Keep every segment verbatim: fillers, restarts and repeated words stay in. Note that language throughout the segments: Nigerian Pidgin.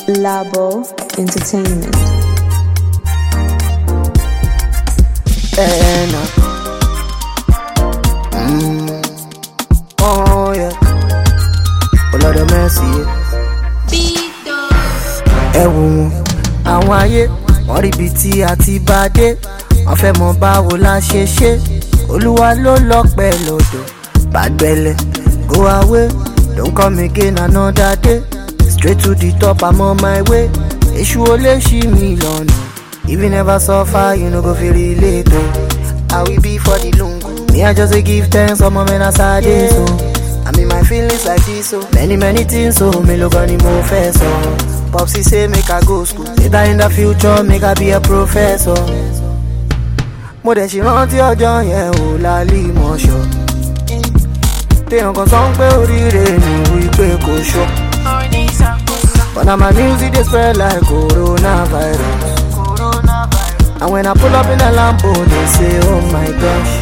Labo Entertainment. Eh, no. Mm. Oh, yeah. Oh, Lord of mercy. Ẹ wò wọ́n, àwọn ayé, wọ́n rí ibi tí a ti bá dé. Wọ́n fẹ́ mọ̀ báwo la ṣe ṣe. Olúwa ló lọ́pẹ́ lọ́dọ̀. Bàgbẹ́lẹ̀, go away. Don't come again another day. Straight to the top, I'm on my way. Èṣù ò lè ṣì mí lọ́nà. If you never suffer, you no go feel relate. Oh. I will be for the lungu. Me, I just dey give thanks for my men as I dey so. I mean my feelings like this, so many many things, so me look on the more fair, so. Popsy say make I go school. Later in the future, make I be a professor. Mo dẹ̀ ṣì rántí ọjọ́ yẹn ò lálẹ́ mọ́ṣọ́. Téèyàn kan sọ pé oríire ni wípé kò ṣọ́. But now my music dey spread like coronavirus. And when I pull up in a Lambo, they say, oh my gosh.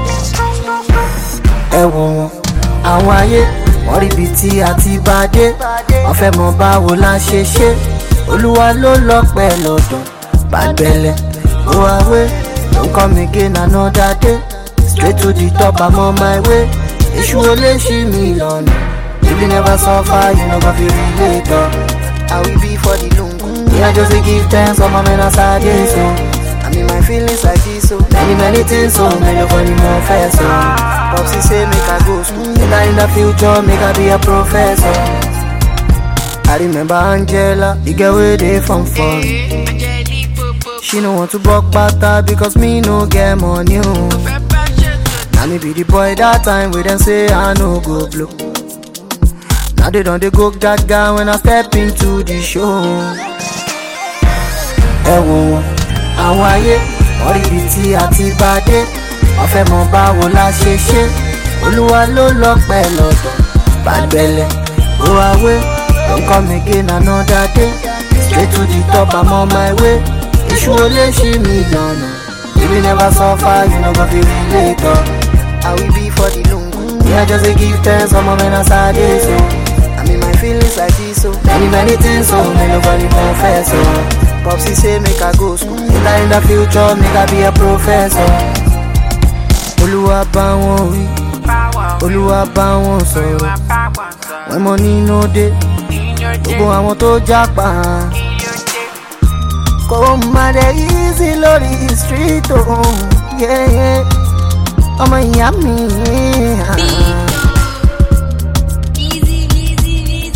Ẹ wò wọ́n, àwọn ayé, wọ́n rí ibi tí a ti bá dé. Wọ́n fẹ́ mọ̀ báwo la ṣe ṣe. Olúwa ló lọ́pẹ́ lọ́dọ̀. Bàgbẹ́lẹ̀, go away. Don't come again another day. Straight to the top, I'm on my way. Èṣù ò lè ṣì mí lọ́nà. If you never suffer, you no go feel relate. I will be for the lungu. Me, I just dey give thanks for my men as I dey so. I mean my feelings like this, so many many things, so many funny more fair, so. Popsy say make I go school. Later in the future, make I be a professor. I remember Angela, the girl where they from fun. She no want to buck butter because me no get money. Now me be the boy that time we then say I no go blow. Now they don't they go gaga when I step into the show. Ẹ wò wọ́n, àwọn ayé, wọ́n rí ibi tí a ti bá dé. Wọ́n fẹ́ mọ̀ báwo la ṣe ṣe. Olúwa ló lọ́pẹ́ lọ́dọ̀. Bàgbẹ́lẹ̀, go away. Don't come again another day. Straight to the top, I'm on my way. Èṣù ò lè ṣì mí lọ́nà. If you never suffer, you no go feel relate. I will be for the lungu. Me, I just dey give thanks for my men as I dey so. I mean my feelings like this, so many many things, so me nobody more fair, so. Popsy say make I go school. Later in the future, make I be a professor. Olúwa bá wọn wí, Olúwa bá wọn sọ̀rọ̀. When money no dey, gbogbo àwọn tó jápa. Kò má dé easy lórí street, oh, yeah, yeah. Ọmọ ìyá mi.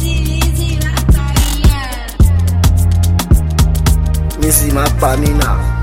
Missy, my pa mi now.